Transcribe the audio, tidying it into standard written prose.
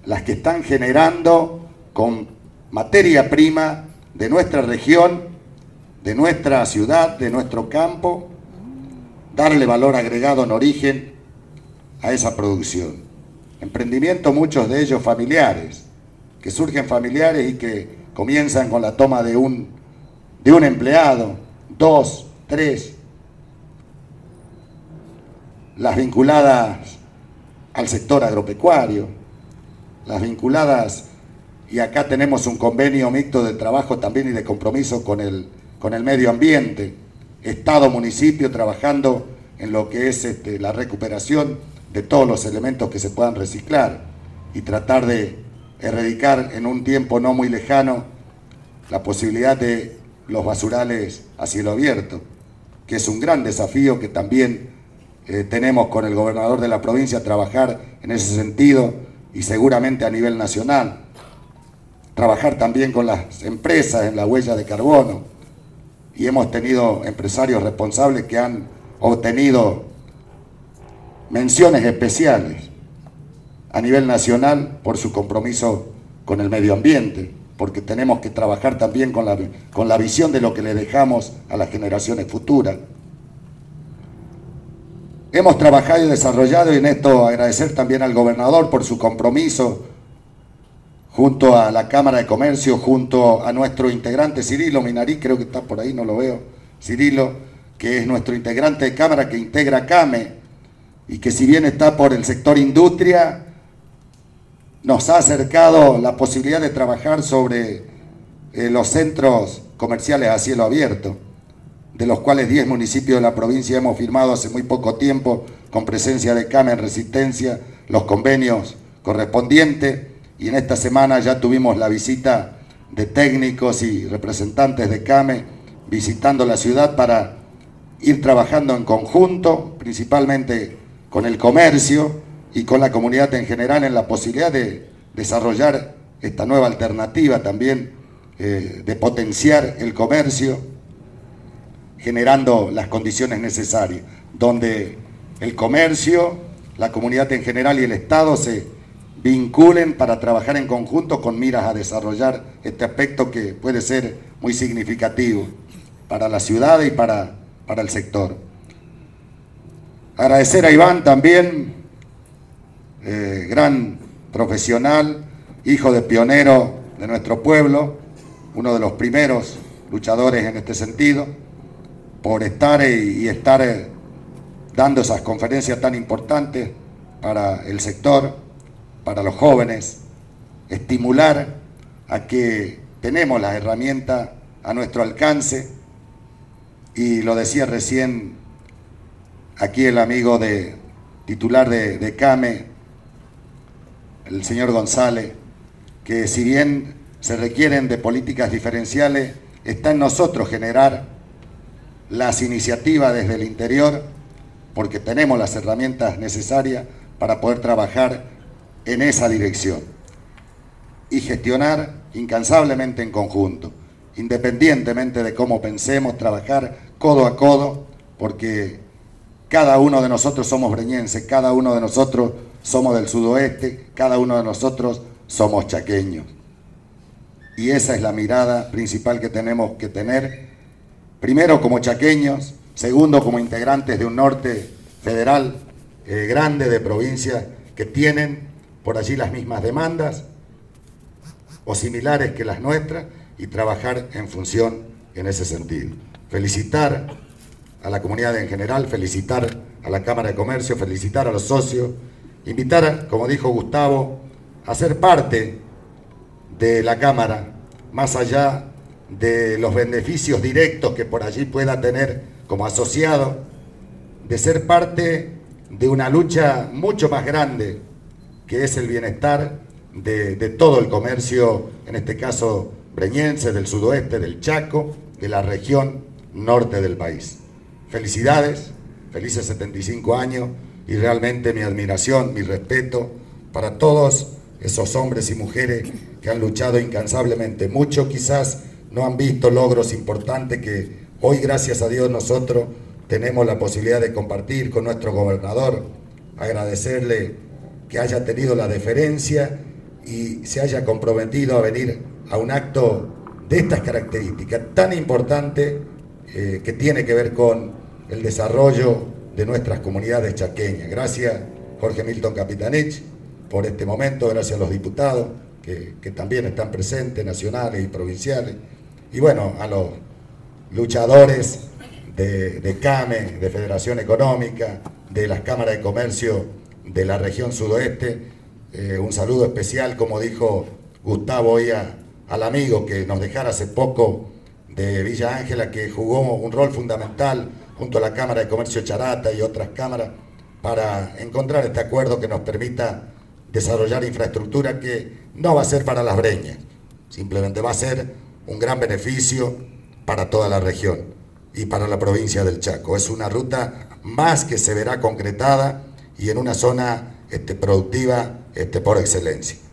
las que están generando con materia prima de nuestra región, de nuestra ciudad, de nuestro campo, darle valor agregado en origen a esa producción. Emprendimientos, muchos de ellos familiares, que surgen familiares y que comienzan con la toma de un empleado, 2, 3, las vinculadas al sector agropecuario, las vinculadas, y acá tenemos un convenio mixto de trabajo también y de compromiso con el medio ambiente, Estado, municipio, trabajando en lo que es la recuperación de todos los elementos que se puedan reciclar y tratar de erradicar en un tiempo no muy lejano la posibilidad de los basurales a cielo abierto, que es un gran desafío que también tenemos con el gobernador de la provincia, trabajar en ese sentido y seguramente a nivel nacional. Trabajar también con las empresas en la huella de carbono, y hemos tenido empresarios responsables que han obtenido menciones especiales a nivel nacional por su compromiso con el medio ambiente, porque tenemos que trabajar también con la visión de lo que le dejamos a las generaciones futuras. Hemos trabajado y desarrollado, y en esto agradecer también al gobernador por su compromiso, junto a la Cámara de Comercio, junto a nuestro integrante Cirilo Minarí, creo que está por ahí, no lo veo, Cirilo, que es nuestro integrante de Cámara que integra CAME, y que si bien está por el sector industria, nos ha acercado la posibilidad de trabajar sobre los centros comerciales a cielo abierto, de los cuales 10 municipios de la provincia hemos firmado hace muy poco tiempo, con presencia de CAME en Resistencia, los convenios correspondientes, y en esta semana ya tuvimos la visita de técnicos y representantes de CAME visitando la ciudad para ir trabajando en conjunto, principalmente con el comercio y con la comunidad en general, en la posibilidad de desarrollar esta nueva alternativa también, de potenciar el comercio, generando las condiciones necesarias, donde el comercio, la comunidad en general y el Estado se vinculen para trabajar en conjunto con miras a desarrollar este aspecto que puede ser muy significativo para la ciudad y para el sector. Agradecer a Iván también, gran profesional, hijo de pionero de nuestro pueblo, uno de los primeros luchadores en este sentido, por estar y estar dando esas conferencias tan importantes para el sector, para los jóvenes, estimular a que tenemos las herramientas a nuestro alcance, y lo decía recién aquí el amigo titular de CAME, el señor González, que si bien se requieren de políticas diferenciales, está en nosotros generar las iniciativas desde el interior, porque tenemos las herramientas necesarias para poder trabajar en esa dirección y gestionar incansablemente en conjunto, independientemente de cómo pensemos, trabajar codo a codo, porque cada uno de nosotros somos breñenses, cada uno de nosotros somos del sudoeste, cada uno de nosotros somos chaqueños. Y esa es la mirada principal que tenemos que tener, primero como chaqueños, segundo como integrantes de un norte federal grande, de provincias que tienen por allí las mismas demandas o similares que las nuestras, y trabajar en función en ese sentido. Felicitar a la comunidad en general, felicitar a la Cámara de Comercio, felicitar a los socios, invitar, como dijo Gustavo, a ser parte de la Cámara, más allá de los beneficios directos que por allí pueda tener como asociado, de ser parte de una lucha mucho más grande, que es el bienestar de todo el comercio, en este caso breñense, del sudoeste, del Chaco, de la región norte del país. Felicidades, felices 75 años, y realmente mi admiración, mi respeto para todos esos hombres y mujeres que han luchado incansablemente. Muchos quizás no han visto logros importantes que hoy, gracias a Dios, nosotros tenemos la posibilidad de compartir con nuestro gobernador. Agradecerle que haya tenido la deferencia y se haya comprometido a venir a un acto de estas características, tan importante, que tiene que ver con el desarrollo de nuestras comunidades chaqueñas. Gracias, Jorge Milton Capitanich, por este momento, gracias a los diputados que también están presentes, nacionales y provinciales, y bueno, a los luchadores de CAME, de Federación Económica, de las cámaras de comercio de la región sudoeste. Un saludo especial, como dijo Gustavo hoy, al amigo que nos dejara hace poco de Villa Ángela, que jugó un rol fundamental junto a la Cámara de Comercio Charata y otras cámaras para encontrar este acuerdo que nos permita desarrollar infraestructura que no va a ser para Las Breñas, simplemente va a ser un gran beneficio para toda la región y para la provincia del Chaco. Es una ruta más que se verá concretada y en una zona productiva por excelencia.